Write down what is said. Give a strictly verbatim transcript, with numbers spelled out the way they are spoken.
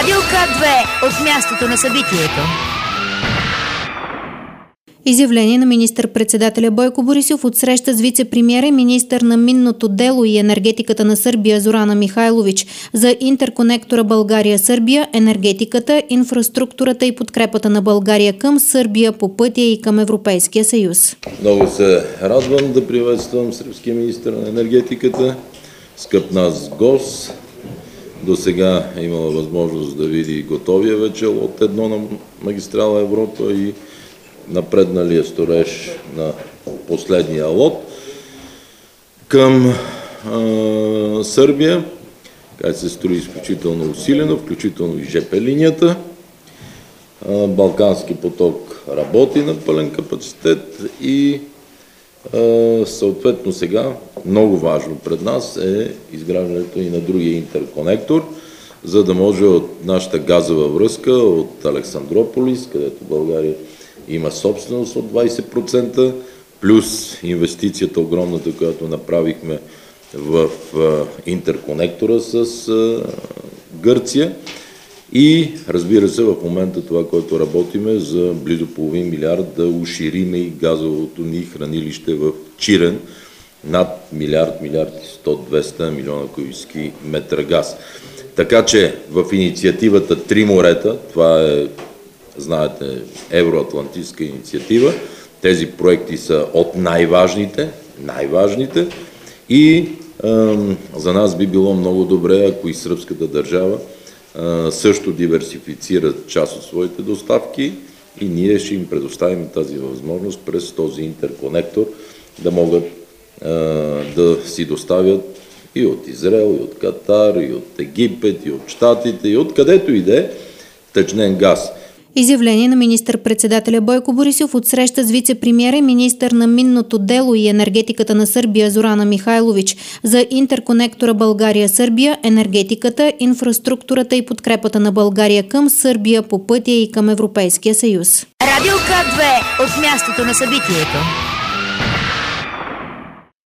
Радио К две от мястото на събитието. Изявление на министър-председателя Бойко Борисов от среща с вице-премиера и министър на минното дело и енергетиката на Сърбия Зорана Михайлович за интерконектора България-Сърбия, енергетиката, инфраструктурата и подкрепата на България към Сърбия по пътя и към Европейския съюз. Много се радвам да приветствам сръбския министър на енергетиката, скъп нас гост. До сега е имала възможност да види готовия вече от едно на магистрала Европа и напредналия строеж на последния лот към а, Сърбия, където се строи изключително усилено, включително и ЖП линията. А, Балкански поток работи на пълен капацитет и а, съответно сега много важно пред нас е изграждането и на другия интерконектор, за да може от нашата газова връзка от Александрополис, където България има собственост от двайсет процента, плюс инвестицията огромната, която направихме в интерконектора с Гърция. И разбира се, в момента това, което работиме за близо половин милиард да ушириме и газовото ни хранилище в Чирен над милиард, милиард и сто до двеста милиона кубически метра газ. Така че в инициативата Три морета, това е, знаете, евроатлантическа инициатива, тези проекти са от най-важните, най-важните и е, за нас би било много добре, ако и сръбската държава е, също диверсифицира част от своите доставки и ние ще им предоставим тази възможност през този интерконектор да могат е, да си доставят и от Израел, и от Катар, и от Египет, и от Щатите, и от където и да е течнен газ. Изявление на министър-председателя Бойко Борисов от среща с вице-премиера и министър на минното дело и енергетиката на Сърбия Зорана Михайлович за интерконектора България-Сърбия, енергетиката, инфраструктурата и подкрепата на България към Сърбия по пътя и към Европейския съюз. Радио К две от мястото на събитието.